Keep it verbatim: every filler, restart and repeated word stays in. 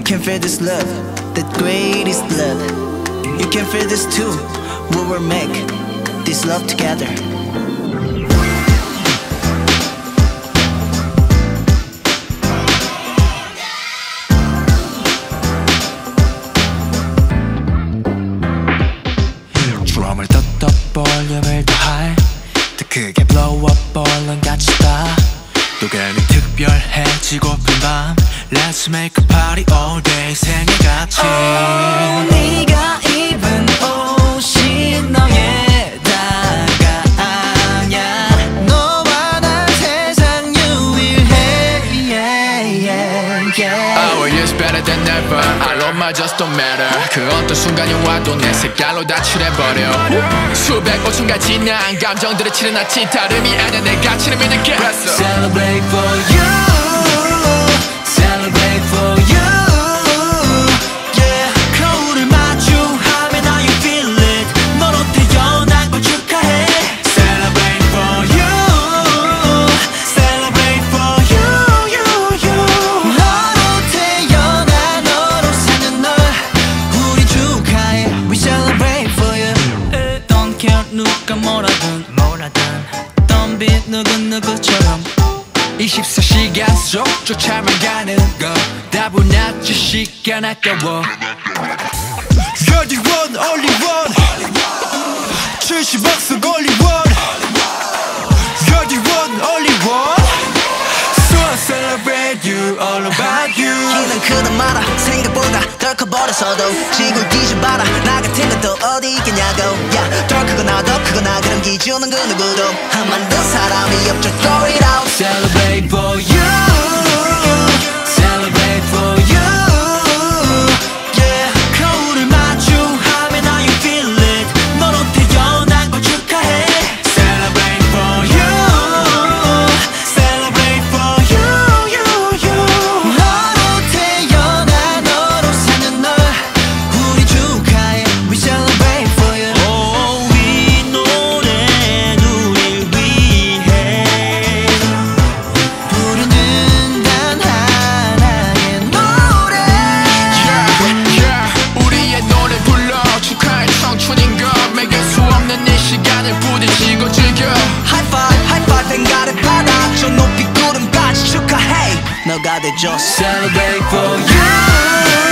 can feel this love, the greatest love. You can feel this too. We will make this love together. 드럼을 더 볼륨을 더할 더 크게 blow up 얼른 같이 다 또 괜히 특별해지고픈 밤 Let's make a party all day 생일같이 oh, 네가 입은 옷이 너에다가 아냐 너와 난 세상 유일해 yeah, yeah, yeah. Our years better than ever All of my just don't matter 그 어떤 순간이 와도 내 색깔로 다 칠해버려 수백 오천가 지난 감정들을 치는 아치 다름이 아냐 내 가치를 믿을게 Celebrate for you Celebrate for you Yeah 거울을 마주하면 now you feel it 너로 태어난 걸 축하해 Celebrate for you Celebrate for you you you 너로 태어나 너로 사는 널 우리 축하해 We celebrate for you Don't care 누가 뭐라든 뭐라든 덤빈 누구누구처럼 이십사 시간 속 쫓아만 가는 거 다분하지 시간 아까워 You're the one, only one 칠십억 속 only one You're the one, only one So I celebrate you, all about you 키는 크다 말아 생각보다 덜 커버려서도 지구 뒤집어라 나 같은 것도 어디 있겠냐고 yeah, 덜 크거나 더 크거나 그런 기준은 그 누구도 한 만든 사람이 없죠 Throw it out Celebrate for you Celebrate for you Yeah 거울을 마주하면 now you feel it 너로 태어난 걸 축하해 Celebrate for you Celebrate for you you you 너로 태어나 너로 사는 널 우리 축하해 We celebrate for you oh 이 노래는 우릴 위해 부르는 단 하나의 노래 Yeah, yeah 우리의 노래 불러 축하해 청춘인 것 매길 수 없는 이 시간을 부딪히고 즐겨 High five, high five 뱅가를 받아 저 높이 구름까지 축하해 너가 돼줘 Celebrate for you